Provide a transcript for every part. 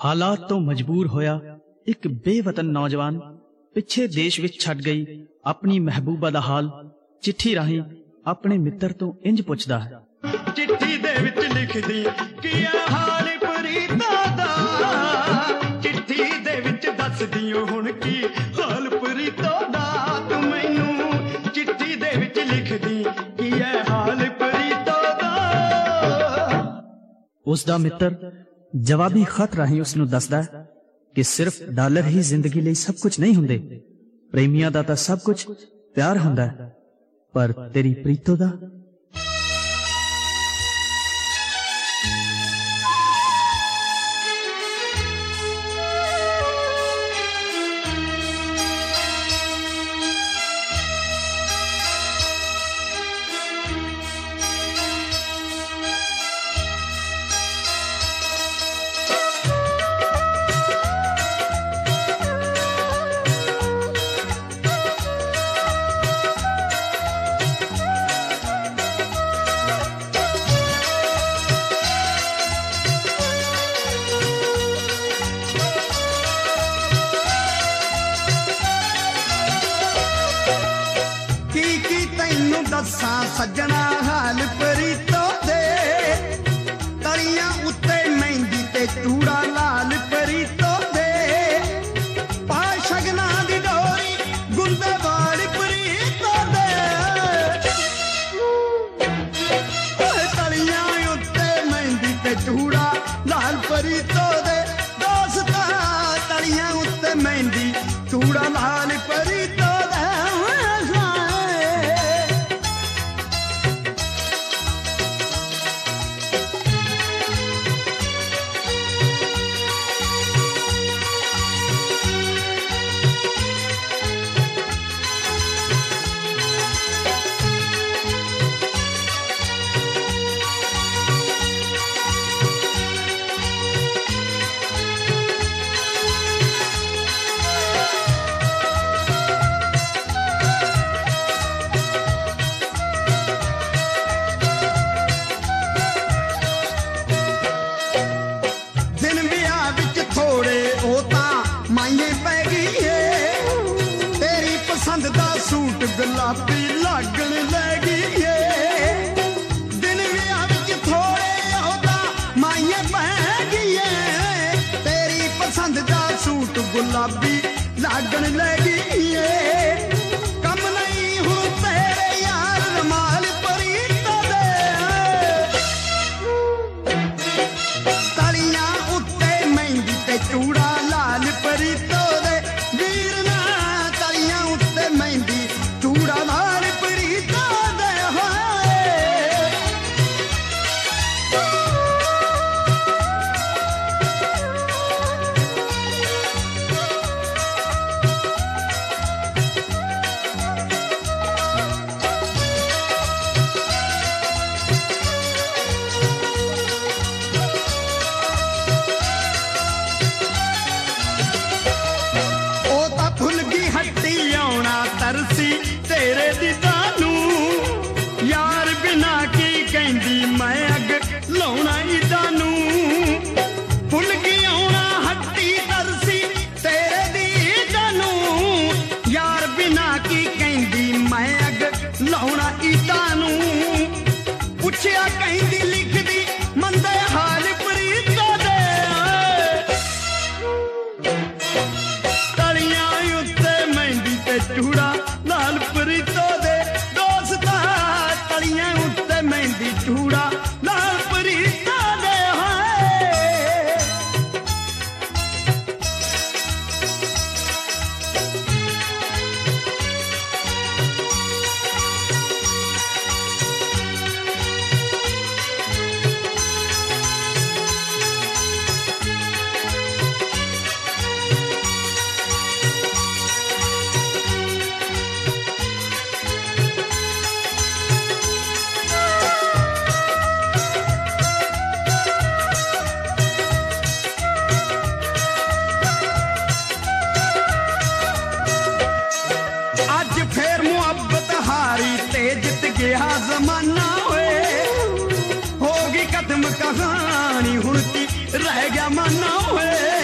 हालात तो मजबूर होया एक बेवतन नौजवान पिछे देश विच छड्ड गई अपनी महबूबा दा हाल चिट्ठी राहीं अपने मित्र तो इंज पुछदा है। चिट्ठी दे विच लिखदी कि हाल प्रीता दा, चिट्ठी दे विच दसदियो हुण की हाल प्रीता दा, तू मैनू चिट्ठी दे विच लिखदी कि हाल प्रीता दा। उसदा मित्र जवाबी खत राही उसनू दसदा है कि सिर्फ डॉलर ही जिंदगी लई सब कुछ नहीं हुंदे, प्रेमियां दा तां सब कुछ प्यार हुंदा है, पर तेरी प्रीतो दा सजना हाल प्रीतो दे, तलियां उत्ते मेहंदी ते चूड़ा लाल प्रीतो दे, पा शगना दी डोरी गुंदे वाली प्रीतो दे, तलियां उत्ते मेहंदी ते चूड़ा लाल प्रीतो दे, दोस्ता तलियां उत्ते मेहंदी चूड़ा लाल प्रीतो दे। गुलाबी लागण लगी है, दिन विआह विच थोड़े ओदा माइए पै गई है, तेरी पसंद दा सूट गुलाबी लागण लगी है, कम नहीं हुण तेरे यार रमाल प्रीतो दे, तलियां उत्ते मेहंदी ते चूड़ा लाल प्रीतो दे, वीर ना तलियां उत्ते मेहंदी चूड़ा लाल प्रीतो दे। ओ ता फुल की हट्टी आउणा तरसी तेरे दीदानू, यार बिना की कहंदी मैं अग लाउणा इदानू, फुल की आउणा हट्टी तरसी तेरे दीदानू, यार बिना की कहंदी मैं अग लाउणा इदानू, पुछया कहंदी लिखदी मंदे हाल प्रीतो दे, तलियां उत्ते मेहंदी ते चूड़ा लाल प्रीतो दे, दोस्ता तलियां उत्ते मेहंदी चूड़ा लाल प्रीतो दे। गया जमाना होए, होगी खत्म कहानी हुण की रह गया माना होए।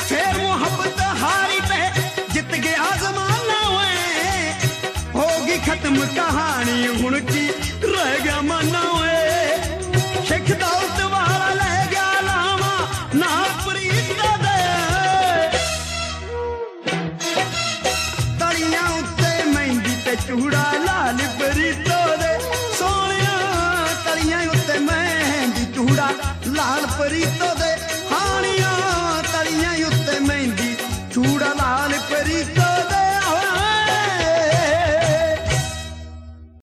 ਫੇਰ ਮੁਹੱਬਤ ਹਾਰੀ ਤੇ ਜਿੱਤ ਗਿਆ ਜ਼ਮਾਨਾ ਓਏ ਹੋ ਗਈ ਖਤਮ ਕਹਾਣੀ ਹੁਣ ਕੀ ਰਹਿ ਗਿਆ ਮਾਨਾ ਓਏ ਸ਼ੇਖ ਦੌਲਤ ਵਾਲਾ ਲੈ ਗਿਆ ਲਾਵਾਂ ਨਾਲ ਪ੍ਰੀਤ ਦੇ ਤਲੀਆਂ ਉੱਤੇ ਮਹਿੰਦੀ ਤੇ ਚੂੜਾ ਲਾਲ ਪ੍ਰੀਤੋ ਦੇ ਸੋਹਣਿਆ ਤਲੀਆਂ ਉੱਤੇ ਮਹਿੰਦੀ ਚੂੜਾ ਲਾਲ ਪ੍ਰੀਤੋ ਦੇ ਹਾਣੀਆਂ ਤਲੀਆਂ ਉੱਤੇ